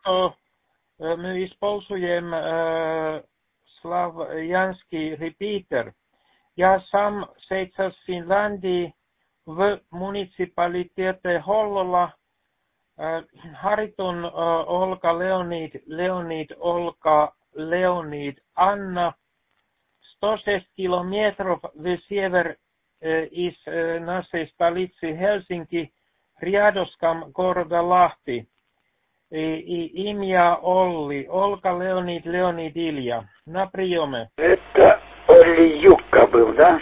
что мы используем славянский репитер. Я сам сейчас в Финляндии в муниципалитете Hollola. Hariton Olga, Leonid Olga, Leonid Anna. 106 километров в север из нашей столицы Хельсинки, рядышком города Лахти. И имя Олли, Olga, Leonid, Leonid Илья. На приеме. Это Олли Юкка был, да?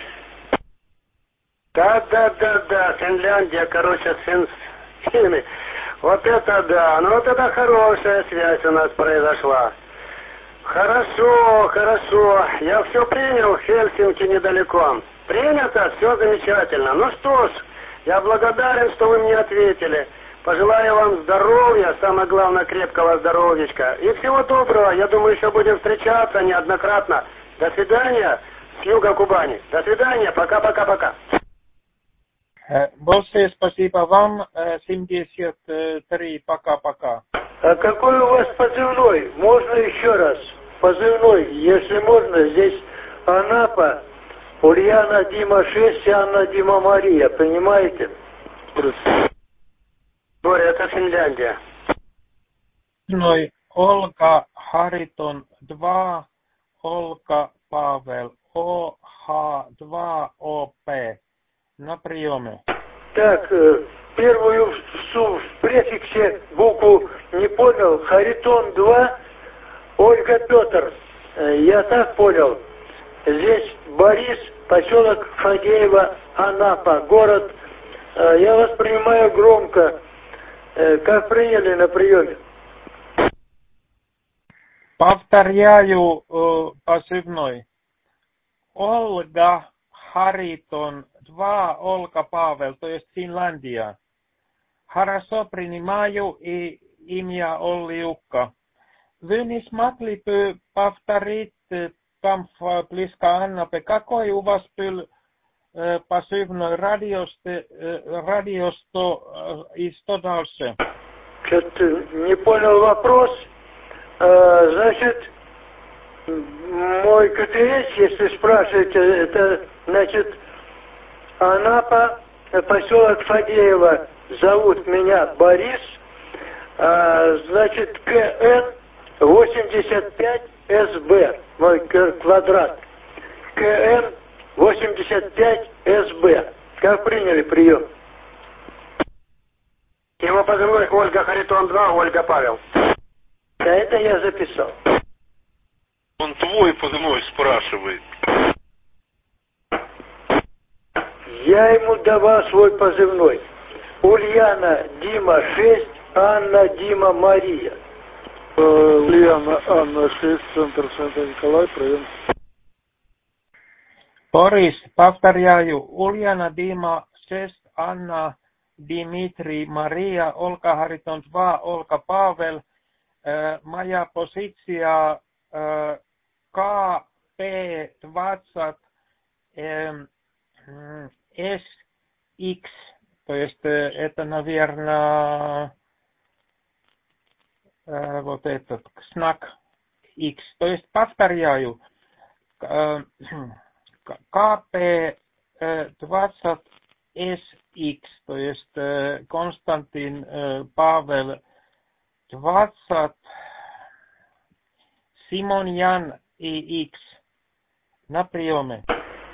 Да, Финляндия, короче, сын. Вот это да, ну вот это хорошая связь у нас произошла. Хорошо, я все принял, Хельсинки недалеко. Принято, все замечательно. Ну что ж, я благодарен, что вы мне ответили. Пожелаю вам здоровья, самое главное, крепкого здоровьечка. И всего доброго, я думаю, еще будем встречаться неоднократно. До свидания с юга Кубани. До свидания, пока. Большое спасибо вам, 73, пока. А какой у вас позывной? Можно еще раз? Позывной, если можно, здесь Анапа, Ульяна Дима 6 и Анна Дима Мария, понимаете? Боря, это Финляндия. Olga Hariton 2, Olga Павел, OH2OP. На приеме. Так, первую в префиксе букву не понял. Харитон 2, Ольга Петр. Я так понял. Здесь Борис, поселок Фадеево, Анапа, город. Я вас принимаю громко. Как приняли на приеме? Повторяю позывной. Olga Hariton 2, Olga Павел, то есть Финляндия. Хорошо принимаю и имя Олли Юкка. Вы не смогли бы повторить там близко Аннапе, какой у вас был позывной радио 100 и 100 дальше? Что-то не понял вопрос. Значит, мой КТС, если спрашиваете, это, значит, Анапа, поселок Фадеево, зовут меня Борис, значит, КН 85 СБ, мой квадрат, КН 85 СБ. Как приняли прием? Его позывной Ольга Харитон 2, Ольга Павел. Да, это я записал. Он твой позывной спрашивает. Я ему давал свой позывной. Ульяна Дима 6, Анна Дима Мария. Ульяна Анна 6, центр Санта-Николай, прием. Борис, повторяю. Ульяна Дима 6, Анна Дмитрий Мария, Olga Hariton 2, Olga Павел. Моя позиция КП-20 SX, то есть это, наверное, вот этот знак X. То есть повторяю, КП-20 SX, то есть Константин Павел 20, Симон Ян и X. На приеме.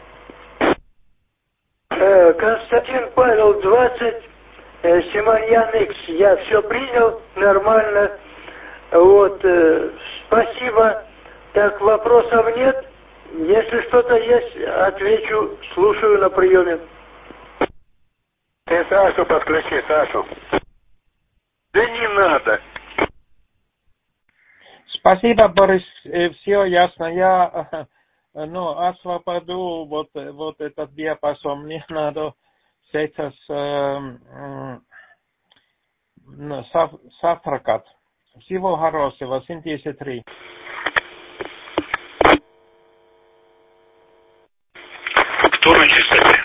Константин Павел 20, Симоньян X. Я все принял, нормально. Вот, спасибо. Так, вопросов нет? Если что-то есть, отвечу, слушаю на приеме. Ты Сашу подключи, Сашу. Да не надо. Спасибо, Борис, все ясно. Я освободу вот этот диапазон. Мне надо сейчас завтракать. Всего хорошего, 73. Кто на частоте?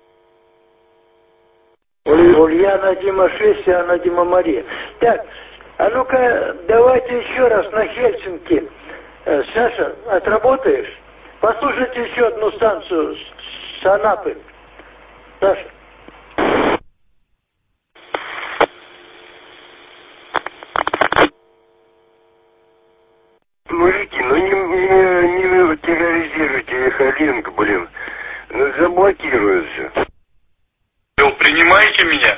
Ульяна Дима 6 и Анна Дима Мария. Так, А ну-ка, давайте еще раз на Хельсинки. Саша, отработаешь? Послушайте еще одну станцию с Анапы. Саша. Мужики, ну не терроризируйте Халинг, блин. Ну заблокируют все. Вы принимаете меня?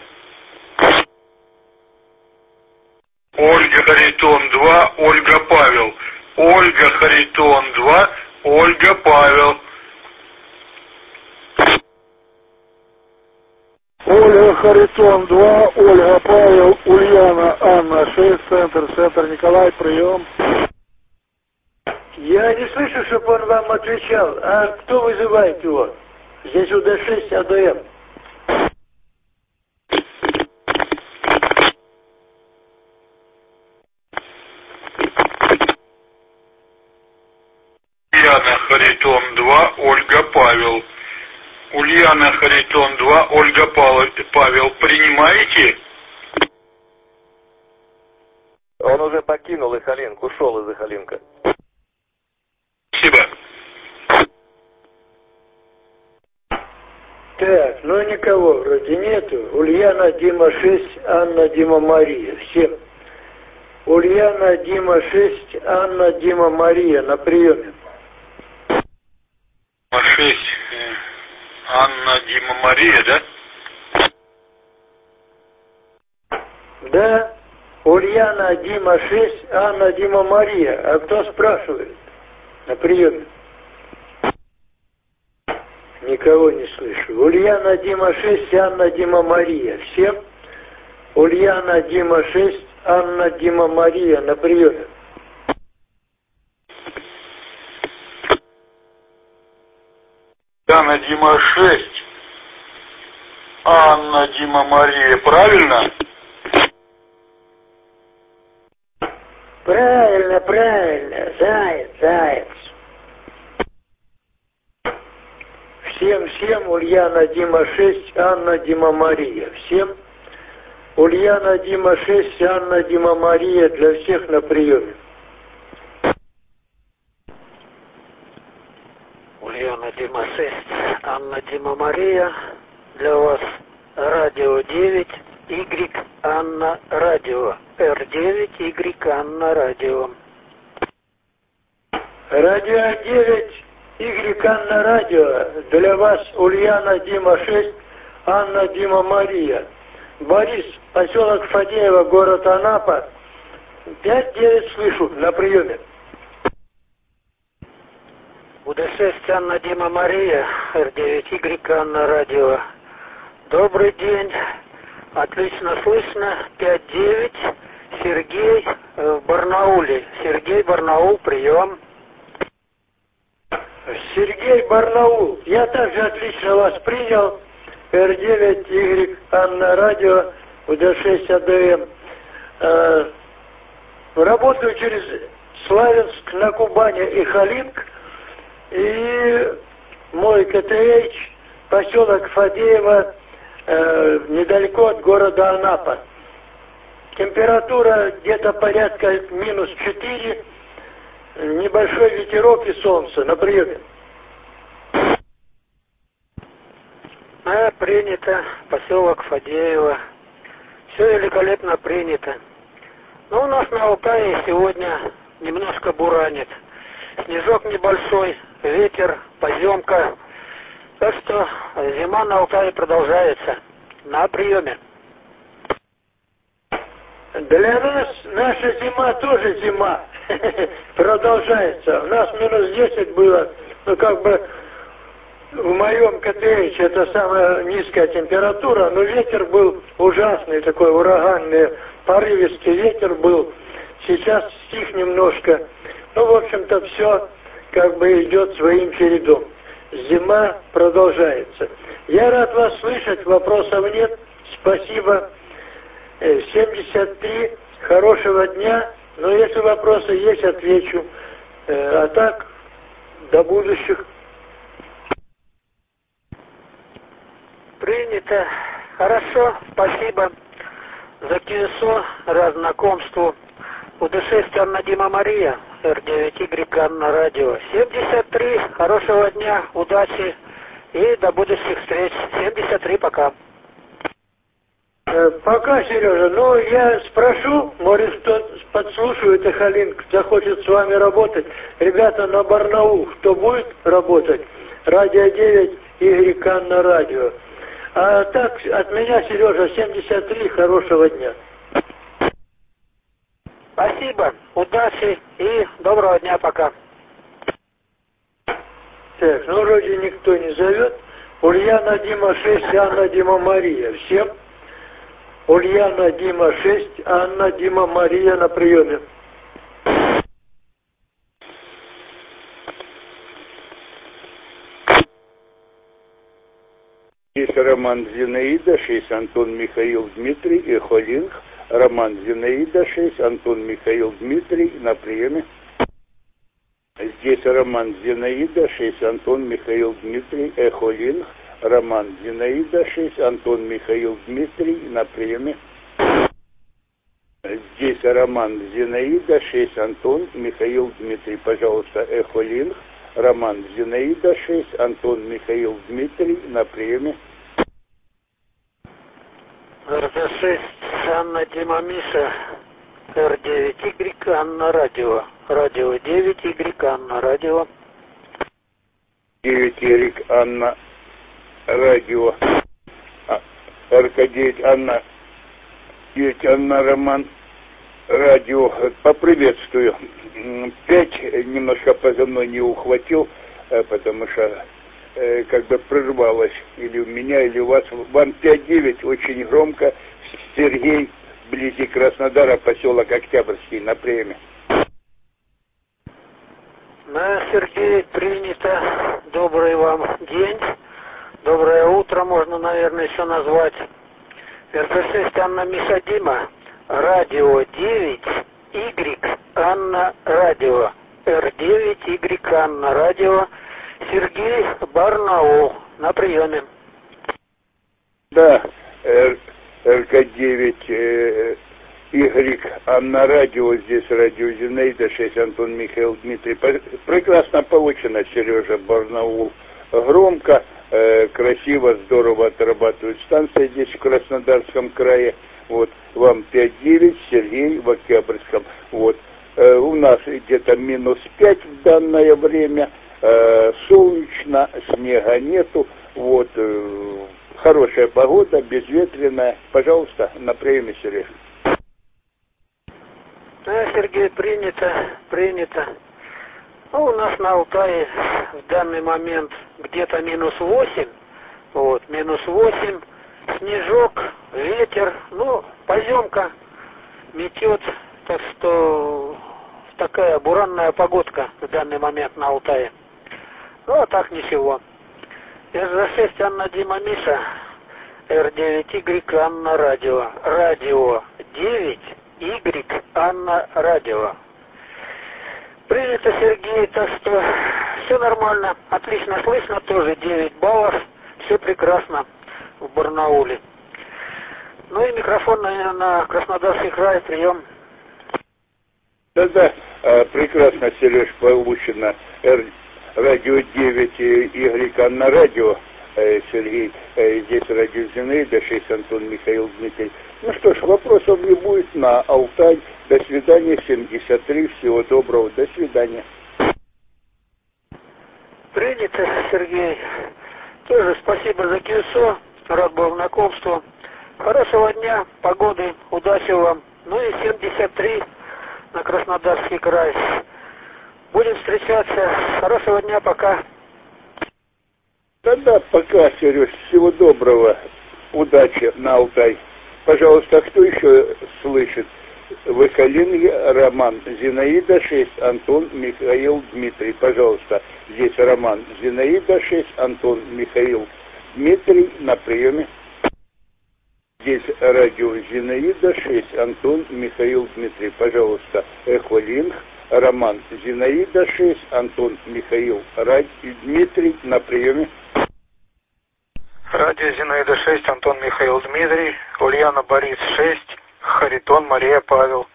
Ольга Харитон 2, Ольга Павел. Ольга Харитон 2, Ольга Павел. Ольга Харитон 2, Ольга Павел, Ульяна Анна 6, центр Николай, прием. Я не слышу, чтобы он вам отвечал. А кто вызывает его? Здесь УД-6 АДМ. Ульяна Харитон 2, Ольга Павел. Ульяна Харитон 2, Ольга Павел. Принимаете? Он уже покинул Ихалинг, ушел из Ихалинга. Спасибо. Так, ну никого вроде нету. Ульяна, Дима 6, Анна, Дима, Мария. Всем. Ульяна, Дима 6, Анна, Дима, Мария на приеме. 6, Анна, Дима, Мария, да? Да. Ульяна, Дима 6, Анна, Дима, Мария. А кто спрашивает на приеме? Никого не слышу. Ульяна, Дима 6, Анна, Дима, Мария. Всем? Ульяна, Дима 6, Анна, Дима, Мария на приеме. Ульяна, Дима 6, Анна, Дима, Мария. Правильно? Правильно, правильно. Заяц. Всем, Ульяна, Дима 6, Анна, Дима, Мария. Всем? Ульяна, Дима 6, Анна, Дима, Мария для всех на приеме. Ульяна, Дима 6, Анна, Дима, Мария. Для вас радио 9, Y, Анна, радио. R9, Y, Анна, радио. Радио 9, Y, Анна, радио. Для вас Ульяна, Дима 6, Анна, Дима, Мария. Борис, поселок Фадеево, город Анапа. 5-9 слышу на приеме. УД-6, Анна, Дима, Мария. R9, Y, Анна, радио. Добрый день. Отлично слышно. 5-9. Сергей в Барнауле. Сергей, Барнаул, прием. Сергей, Барнаул. Я также отлично вас принял. R9, Y, Анна, радио, УД-6, АДМ. Работаю через Славянск на Кубани и Халинг. И мой КТХ, поселок Фадеево, недалеко от города Анапа. Температура где-то порядка -4, небольшой ветерок и солнце на приеме. Принято. Поселок Фадеево. Все великолепно принято. Но у нас на Алтае сегодня немножко буранит. Снежок небольшой, ветер, поземка. Так что зима на Алтае продолжается. На приеме. Для нас наша зима тоже зима. Продолжается. У нас -10 было. Ну, как бы в моем КТХ это самая низкая температура, но ветер был ужасный, такой ураганный, порывистый ветер был. Сейчас стих немножко. Ну, в общем-то, все как бы идет своим чередом. Зима продолжается. Я рад вас слышать, вопросов нет. Спасибо. 73. Хорошего дня. Но если вопросы есть, отвечу. А так, до будущих. Принято. Хорошо, спасибо за КСО, рад знакомству. УД6 Анна Дима Мария, Р9Y Анна Радио. 73, хорошего дня, удачи и до будущих встреч. 73, пока. Пока, Сережа. Ну, я спрошу, может, кто подслушивает, и Халин захочет с вами работать. Ребята на Барнаул, кто будет работать? Радио 9, Y Анна Радио. А так, от меня, Сережа, 73, хорошего дня. Спасибо, удачи и доброго дня, пока. Так, ну вроде никто не зовет. Ульяна Дима 6, Анна Дима Мария. Всем? Ульяна Дима 6, Анна Дима Мария на приеме. Есть Роман Зинаида 6, Антон Михаил Дмитрий, Эхолинг. Роман Зинаида 6, Антон Михаил Дмитрий на приеме. Здесь Роман Зинаида 6, Антон Михаил Дмитрий, Эхолинг. Роман Зинаида 6, Антон Михаил Дмитрий на приеме. Здесь Роман Зинаида 6, Антон Михаил Дмитрий, пожалуйста, Эхолинг. Роман Зинаида 6, Антон Михаил Дмитрий на приеме. РД6 Анна Дима Миша, Р9Y Анна Радио. Радио 9Y Анна Радио. 9Y Анна Радио. РК9 Анна. 9 Анна Роман Радио. Поприветствую. 5 немножко позывной не ухватил, потому что как бы прервалось или у меня, или у вас. Вам 5-9 очень громко. Сергей, вблизи Краснодара, поселок Октябрьский, на приеме. На Сергей принято. Добрый вам день. Доброе утро, можно, наверное, еще назвать. РТ6 Анна Миша Дима. Радио 9Y Анна Радио. Р9Y Анна Радио. Сергей, Барнаул, на приеме. Да, РК9 Y Анна Радио, здесь радио Зинаида 6, Антон Михаил Дмитрий. Прекрасно получено, Сережа, Барнаул. Громко, красиво, здорово отрабатывает станция здесь в Краснодарском крае. Вот, вам 5-9, Сергей в Октябрьском. Вот, у нас где-то -5 в данное время. Солнечно, снега нету. Вот, хорошая погода, безветренная. Пожалуйста, на приеме, Сереж. Да, Сергей, принято. Ну, у нас на Алтае в данный момент где-то -8. Вот, -8. Снежок, ветер, ну, поземка метет. Так что такая буранная погодка в данный момент на Алтае. Ну, а так ничего. РЗ6 Анна Дима Миша, Р9Y Анна Радио. Радио 9Y Анна Радио. Принято, Сергей, так что все нормально, отлично слышно, тоже 9 баллов, все прекрасно в Барнауле. Ну и микрофон на Краснодарский край, прием. Да, прекрасно, Сереж, получено. Радио 9Y Анна Радио, Сергей, здесь радио Зинаида 6, Антон Михаил Дмитрий. Ну что ж, вопросов не будет, на Алтай. До свидания, 73, всего доброго, до свидания. Принято, Сергей. Тоже спасибо за КСО, рад был знакомству. Хорошего дня, погоды, удачи вам. Ну и 73 на Краснодарский край. Будем встречаться. Хорошего дня, пока. Да, пока, Сереж, всего доброго, удачи на Алтай. Пожалуйста, кто еще слышит? Выкалинье, Роман Зинаида 6, Антон Михаил Дмитрий. Пожалуйста, здесь Роман Зинаида 6, Антон Михаил Дмитрий на приеме. Здесь радио Зинаида 6, Антон Михаил Дмитрий. Пожалуйста, Эхолинг, Роман Зинаида 6, Антон Михаил Дмитрий на приеме. Радио Зинаида 6, Антон Михаил Дмитрий, Ульяна Борис 6, Харитон Мария Павел.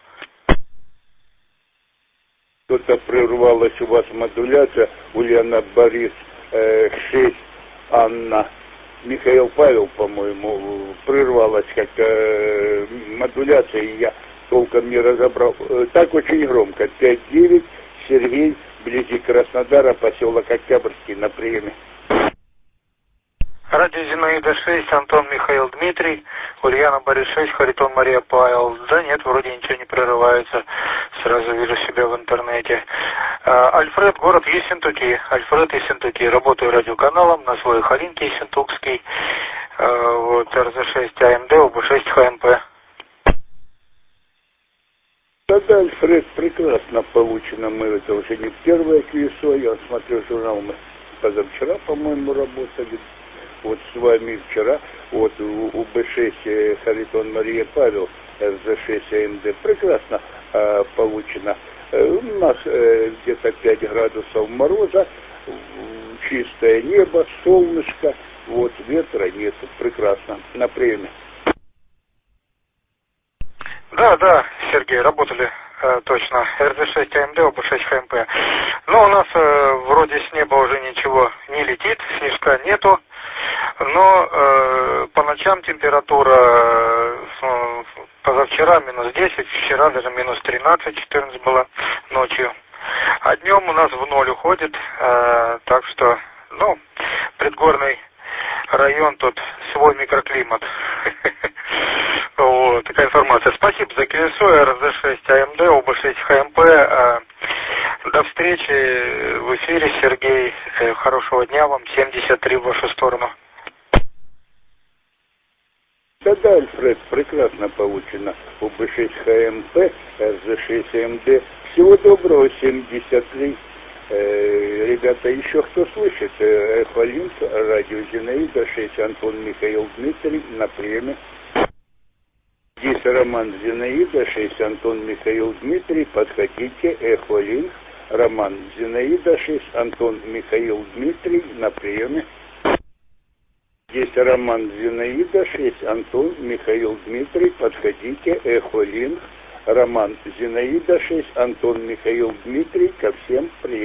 Что-то прервалась у вас модуляция. Ульяна Борис 6, Анна Михаил Павел, по-моему, прервалась как модуляция, и я толком не разобрал. Так очень громко. 5-9, Сергей, вблизи Краснодара, поселок Октябрьский, на приеме. Радио Зинаида 6, Антон Михаил Дмитрий, Ульяна Борис 6, Харитон Мария Павел. Да нет, вроде ничего не прерывается. Сразу вижу себя в интернете. Альфред, город Ессентуки. Альфред Ессентуки. Работаю радиоканалом на свой Халинке Ессентукский. Вот, РЗ6 АМД, ОБ6 ХМП. Да, Альфред, прекрасно получено. Мы это уже не первое КСО. Я смотрю журнал, мы позавчера, по-моему, работали. Вот с вами вчера, вот у Б6 Харитон Мария Павел, РЗ6 АМД, прекрасно получено. У нас где-то 5 градусов мороза, чистое небо, солнышко, вот ветра нет, прекрасно, на приеме. Да, Сергей, работали точно. РЗ6 АМД, ОБ6 ХМП. Но у нас вроде с неба уже ничего не летит, снежка нету. Но по ночам температура позавчера минус 10, вчера даже минус 13-14 была ночью. А днем у нас в ноль уходит, так что, предгорный район, тут свой микроклимат. Вот, такая информация. Спасибо за КСО, РЗ6 АМД, ОБ6 ХМП. До встречи в эфире, Сергей. Хорошего дня вам, 73 в вашу сторону. Да, Альфред, прекрасно получено. ОБ6 ХМП, РЗ6 АМД. Всего доброго, 73. Ребята, еще кто слышит? Эхолинк, радио Зинаида 6, Антон Михаил Дмитрий, на приеме. Здесь Роман Зинаида 6, Антон Михаил Дмитрий, подходите, Эхолинк, Роман Зинаида 6, Антон Михаил Дмитрий, на приеме. Здесь Роман Зинаида 6, Антон Михаил Дмитрий, подходите, Эхолинк, Роман Зинаида 6, Антон Михаил Дмитрий, ко всем прием.